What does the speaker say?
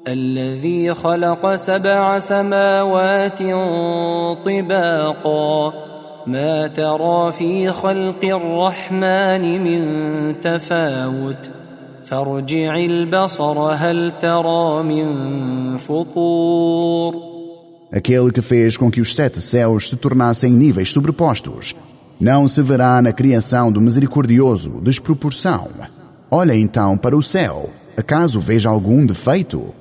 الذي خلق 7 سماوات طباقا ما ترى في خلق الرحمن من تفاوت فارجع البصر هل ترى من فطور. Aquele que fez com que os 7 céus se tornassem níveis sobrepostos. Não se verá na criação do Misericordioso desproporção. Olha então para o céu. Acaso veja algum defeito?